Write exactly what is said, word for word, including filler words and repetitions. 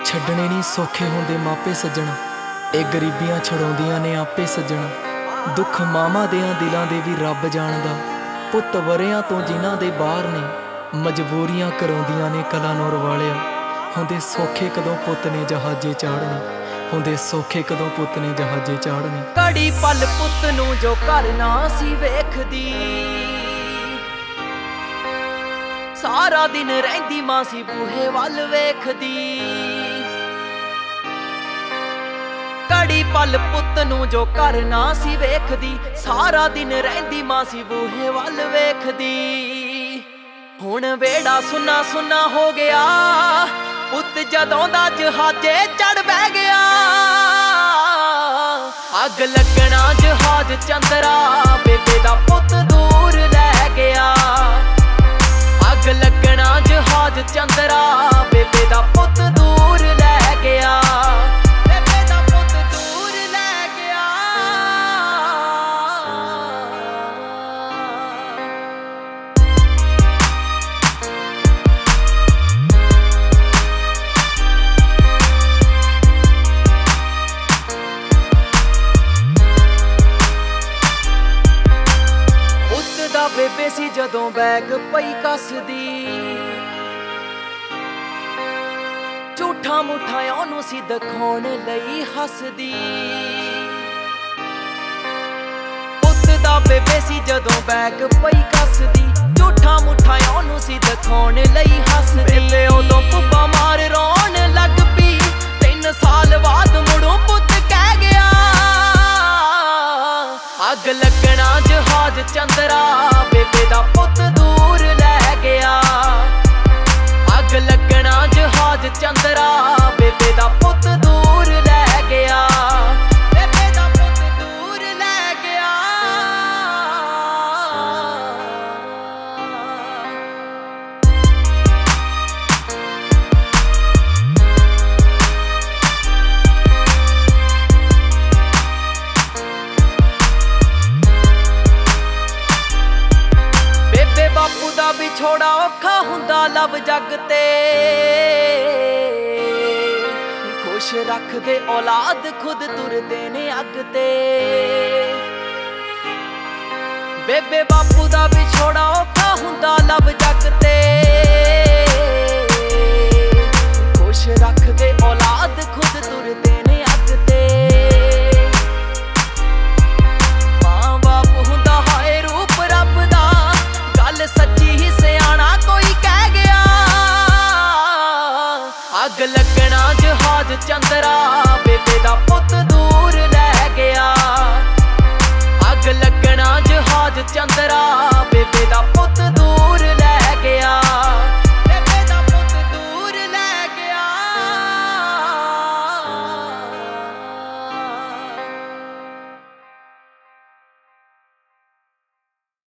ਛੱਡਣੇ ਨਹੀਂ ਸੌਖੇ ਹੁੰਦੇ ਮਾਪੇ ਸੱਜਣਾ, ਇਹ ਗਰੀਬੀਆਂ ਛਡਾਉਂਦੀਆਂ ਨੇ ਆਪੇ ਸੱਜਣਾ। ਦੁੱਖ ਮਾਵਾਂ ਦਿਆਂ ਦਿਲਾਂ ਦੇ ਵੀ ਰੱਬ ਜਾਣਦਾ, ਪੁੱਤ ਵਰਿਆਂ ਤੋਂ ਜਿਨ੍ਹਾਂ ਦੇ ਬਾਹਰ ਨੇ, ਮਜਬੂਰੀਆਂ ਕਰਾਉਂਦੀਆਂ ਨੇ ਕਲਾ ਨੂਰ ਵਾਲਿਆ। ਹੁੰਦੇ ਸੌਖੇ ਕਦੋਂ ਪੁੱਤ ਨੇ ਜਹਾਜ਼ੇ ਚਾੜਨੇ, ਹੁੰਦੇ ਸੌਖੇ ਕਦੋਂ ਪੁੱਤ ਨੇ ਜਹਾਜ਼ੇ ਚਾੜਨੇ। ਘੜੀ ਪਲ ਪੁੱਤ ਨੂੰ ਜੋ ਘਰ ਨਾ ਸੀ ਵੇਖਦੀ, ਸਾਰਾ ਦਿਨ ਰਹਿੰਦੀ ਮਾਂ ਸੀ ਬੂਹੇ ਵੱਲ ਵੇਖਦੀ। ਘੜੀ ਪਲ ਪੁੱਤ ਨੂੰ ਜੋ ਘਰ ਨਾ ਸੀ ਵੇਖਦੀ, ਸਾਰਾ ਦਿਨ ਰਹਿੰਦੀ ਮਾਂ ਸੀ ਬੂਹੇ ਵੱਲ ਵੇਖਦੀ। ਹੁਣ ਵੇੜਾ ਸੁੰਨਾ ਸੁੰਨਾ ਹੋ ਗਿਆ, ਪੁੱਤ ਜਦੋਂ ਦਾ ਜਹਾਜ਼ੇ ਚੜ ਬਹਿ ਗਿਆ। ਅੱਗ ਲੱਗਣਾ ਜਹਾਜ਼ ਚੰਦਰਾ, ਬੇਬੇ ਦਾ ਪੁੱਤ ਦੂਰ ਲੈ ਗਿਆ। ਅੱਗ ਲੱਗਣਾ ਜਹਾਜ਼ ਚੰਦਰਾ, ਬੇਬੇ ਦਾ ਪੁੱਤ ਦੂਰ ਲੈ ਗਿਆ। ਬੇਬੇ ਦਾ ਪੁੱਤ ਦੂਰ ਲੈ ਗਿਆ। ਉੱਤਦਾ ਬੇਬੇ ਸੀ ਜਦੋਂ ਬੈਗ ਪਈ ਕੱਸਦੀ, ਝੂਠਾ ਮੁੱਠਾ ਉਹਨੂੰ ਸੀ ਦਿਖਾਉਣ ਲਈ ਹੱਸਦੀ। ਉੱਤਦਾ ਬੇਬੇ ਸੀ ਜਦੋਂ ਬੈਗ ਪਈ ਕੱਸਦੀ, ਝੂਠਾ ਮੁੱਠਾ ਉਹਨੂੰ ਸੀ ਦਿਖਾਉਣ ਲਈ ਹੱਸਦੀ। ਬੇਬੇ ਉਦੋਂ ਪੁੱਪਾ ਮਾਰ ਰੋਣ ਲੱਗ ਪਈ, ਤਿੰਨ ਸਾਲ ਬਾਅਦ ਮੁੜੋਂ ਪੁੱਤ ਕਹਿ ਗਿਆ। ਅੱਗ ਲੱਗਣਾ ਜਹਾਜ਼ ਚੰਦਰਾ, ਬੇਬੇ ਦਾ ਪੁੱਤ ਦੂਰ ਲੈ ਗਿਆ। ਅੱਗ ਲੱਗਣਾ ਜਹਾਜ਼ ਚੰਦਰਾ, ਬੇਬੇ ਦਾ ਪੁੱਤ ਦੂਰ ਲੈ ਗਿਆ। ਬੇਬੇ ਦਾ ਪੁੱਤ ਦੂਰ ਲੈ ਗਿਆ। ਬੇਬੇ ਬਾਪੂ ਦਾ ਵਿਛੋੜਾ ਔਖਾ ਹੁੰਦਾ ਲਵ ਜੱਗ ਤੇ, ਖੁਸ਼ ਰੱਖਦੇ ਔਲਾਦ ਖੁਦ ਤੁਰਦੇ ਨੇ ਅੱਗ ਤੇ। ਬੇਬੇ ਬਾਪੂ ਦਾ ਵਿਛੋੜਾ ਔਖਾ ਹੁੰਦਾ ਲਵ ਜੱਗ ਤੇ, ਖੁਸ਼ ਰੱਖਦੇ ਔਲਾਦ ਖੁਦ ਤੁਰਦੇ ਨੇ ਅੱਗ ਤੇ। ਮਾਂ ਬਾਪ ਹੁੰਦਾ ਹਾਏ ਰੂਪ ਰੱਬ ਦਾ, ਗੱਲ ਸੱਚੀ ਹੀ ਸਿਆਣਾ ਕੋਈ ਕਹਿ ਗਿਆ। ਅੱਗ ਲੱਗਣਾ ਜਹਾਜ਼ ਚੰਦਰਾ, ਬੇਬੇ ਦਾ ਪੁੱਤ ਦੂਰ ਲੈ